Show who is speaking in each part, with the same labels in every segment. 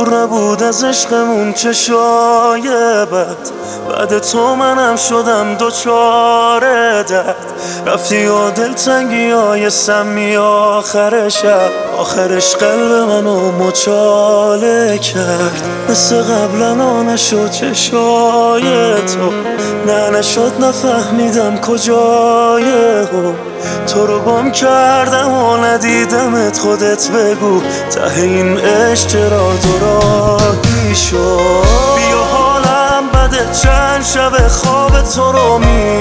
Speaker 1: دور نبود از عشقمون چشای بد، بعد تو منم شدم دوچاره درد. رفتی و دلتنگی های سمی آخر شب، آخرش قلب منو مچاله کرد. مثل قبلا نشد چشای تو، نه نشد نفهمیدم کجای هم. تو رو گم کردم و ندیدمت، خودت بگو ته این عشق چرا دوراهی شد. بیا حالم بده، چند شب خواب تو رو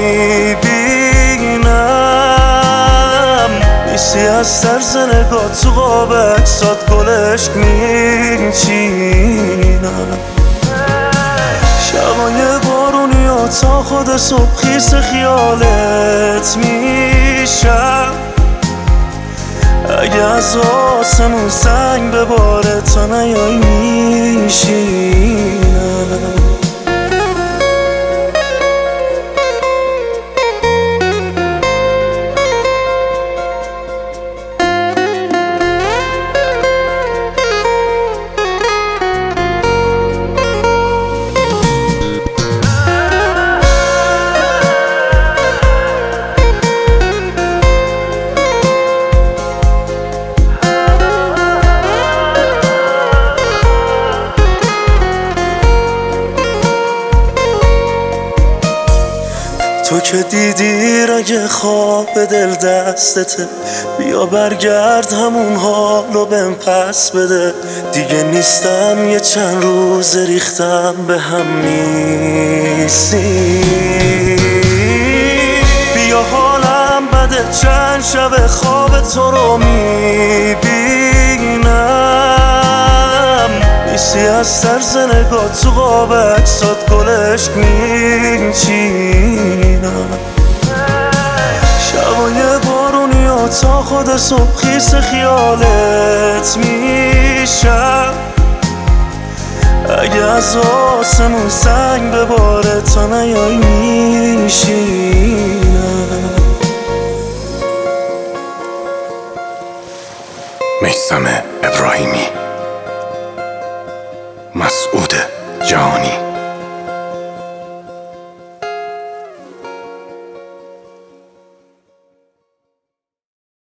Speaker 1: میبینم، نیستی از طرز نگاه تو قاب عکسات گل عشق میچینم. شبای بارونی و تا خود صبح خیس خیالت میشم. اگه از آسمون سنگ بباره تا نیایی میشینم. تو که دیدی رگ خواب دل دستته، بیا برگرد همون حالو بهم پس بده. دیگه نیستم یه چند روز ریختم به هم نیستی. بیا حالم بده، چند شب خواب تو رو میبینم، نیستی از طرز نگاه تو قاب عکسات گل عشق میچینم. شبای بارونی و تا خود صبح خیس خیالت میشم. اگه از آسمون سنگ بباره تا نیایی میشینم.
Speaker 2: میثم ابراهیمی، مسعود جهانی.